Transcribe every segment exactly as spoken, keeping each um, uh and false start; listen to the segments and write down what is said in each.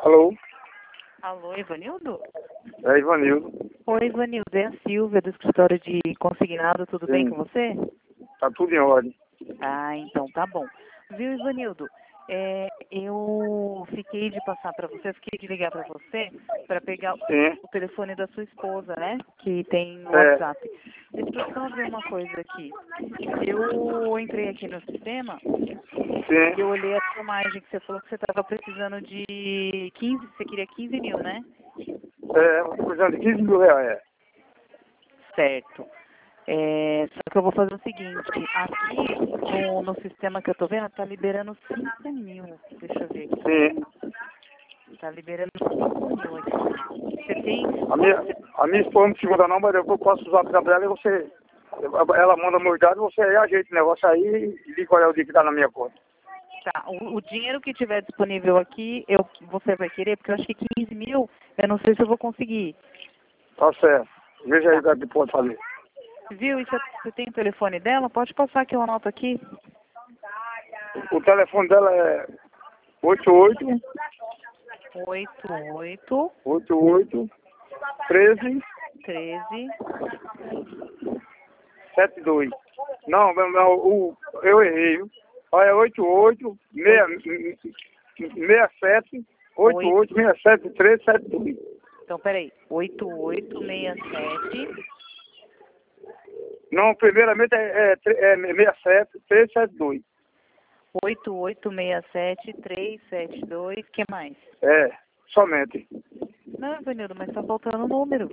Alô? Alô, Ivanildo? É Ivanildo. Oi, Ivanildo, é a Silvia do escritório de consignado, tudo Sim. bem com você? Tá tudo em ordem. Ah, então tá bom. Viu, Ivanildo? É, eu fiquei de passar para você, fiquei de ligar para você para pegar Sim. o telefone da sua esposa, né? Que tem no É. WhatsApp. Deixa eu só ver uma coisa aqui. Eu entrei aqui no sistema e eu Sim. olhei a filmagem que você falou que você estava precisando de quinze, você queria quinze mil, né? É, uma coisa de quinze mil reais. É. Certo. É, só que eu vou fazer o seguinte, aqui no, no sistema que eu tô vendo, tá liberando cinco mil. Deixa eu ver aqui. Sim. Tá liberando cinco mil aqui. Você tem. A minha, a minha esposa não segura não, mas eu posso usar a dela e você... Ela manda meus dados, você ajeita o negócio aí e diz qual é o dia que dá na minha conta. Tá, o, o dinheiro que tiver disponível aqui, eu, você vai querer, porque eu acho que quinze mil, eu não sei se eu vou conseguir. Tá certo. Veja aí o que pode fazer. Viu? E você, você tem o telefone dela? Pode passar que eu anoto aqui. O telefone dela é oito oito oito oito oito oito treze treze setenta e dois. Não, não, não, o, eu errei. Viu? Olha, oito oito seis sete oito oito seis sete três sete dois. Então, peraí. oito oito seis sete. Não, primeiramente é, é, é seis sete três sete dois. oito oito seis sete três sete dois. O que mais? É, somente. Não, Ivanildo, mas tá faltando o número.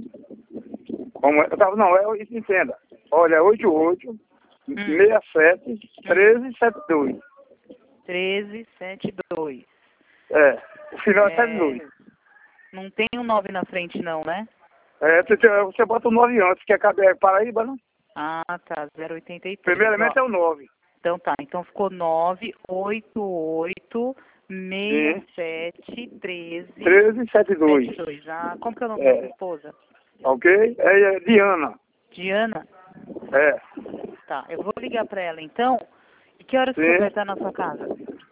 Como é? Eu tava, não, é, entenda. Olha, oito oito Hum. seis sete treze setenta e dois. treze setenta e dois. É, o final é É, setenta e dois. não tem um nove na frente não, né? É, você, você bota o nove antes, que é Cabe- Paraíba, né? Ah, tá. zero oitenta e três. Primeiramente Ó. é o nove. Então tá. Então ficou nove oito oito seis sete treze treze setenta e dois. setenta e dois. Ah, como que é o nome É. da sua esposa? Ok? É, é Diana. Diana? É. Tá. Eu vou ligar pra ela então. E que horas que Sim. você vai estar na sua casa?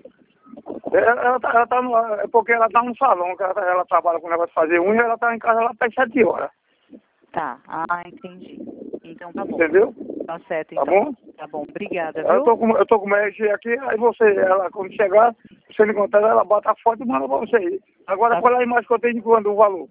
Ela, ela, tá, ela tá no, é porque ela tá no salão, que ela, ela trabalha com o negócio de fazer unha, ela tá em casa lá até sete horas. Tá. Ah, entendi. Então tá bom. Entendeu? Tá certo, Tá então. bom? Tá bom. Obrigada, Eu viu? tô com, eu tô com o R G aqui, aí você, ela, quando chegar, você me contar, ela bota a foto e manda pra você aí. Agora, Tá. qual é a imagem que eu tenho de quando o valor?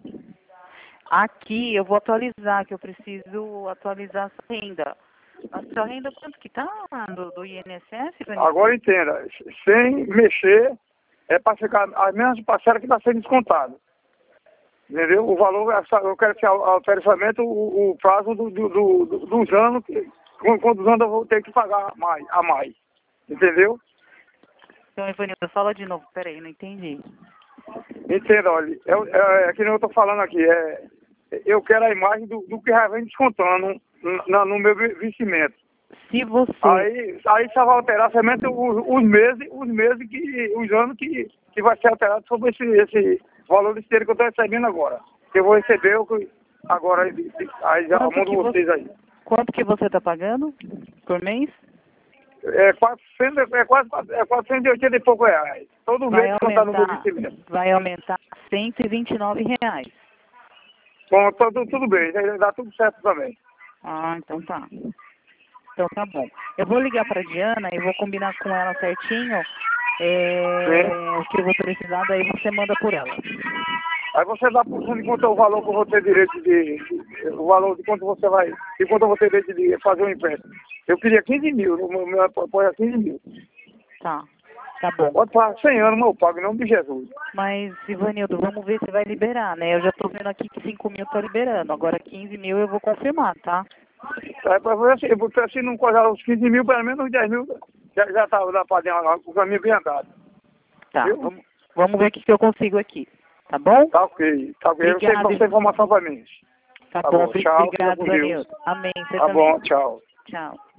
Aqui eu vou atualizar, que eu preciso atualizar a sua renda. A sua renda quanto que tá do, do I N S S, Vanessa? Agora entenda, sem mexer, é para ficar as mesmas parcelas que está sendo descontado. Entendeu? O valor, eu quero que altere somente o, o prazo do, do, do, do- dos anos, que, com quantos anos eu vou ter que pagar mais, a mais. Entendeu? Então, Ivanildo, fala de novo. Peraí, não entendi. Entenda, olha, é, é, é que nem eu estou falando aqui, é, eu quero a imagem do, do que já vem descontando na, no meu vestimento. Se você... Aí, aí só vai alterar somente os, os meses, os meses que, os anos que, que vai ser alterado sobre esse, esse valor de dinheiro que eu estou recebendo agora. Que eu vou receber o que agora, aí já Quanto mando que vocês você, aí. quanto que você tá pagando por mês? É, quatrocentos, é quase é quatrocentos e oitenta e pouco reais. Todo Vai mês descontar no meu aumentar, vestimento. vai aumentar cento e vinte e nove reais. Bom, tudo, tudo bem, aí dá tudo certo também. Ah, então tá. Então tá bom. Eu vou ligar pra Diana e vou combinar com ela certinho é, Sim. o que eu vou precisar, daí você manda por ela. Aí você dá por cento de quanto é o valor que eu vou ter direito de, de- o valor de quanto você vai, de quanto eu vou ter direito de fazer um empréstimo. Eu queria quinze mil, o meu apoio é quinze mil. Tá, tá bom. Pode pagar cem anos, mas eu pago em nome de Jesus. Mas, Ivanildo, vamos ver se vai liberar, né? Eu já tô vendo aqui que cinco mil tá liberando. Agora quinze mil eu vou confirmar, tá? Aí para ver assim, porque se não coisar os quinze mil, pelo menos os dez mil já, já tá da padrinha lá, com o caminho bem andado. Tá, Viu? vamos, vamos ver o que, que eu consigo aqui. Tá bom? Tá ok, tá ok. Eu sei Obrigada. essa informação para mim. Tá, Tá bom, bom, tchau, fica obrigado, com Deus. Ivanildo. Amém, você Tá também. bom, tchau. Tchau.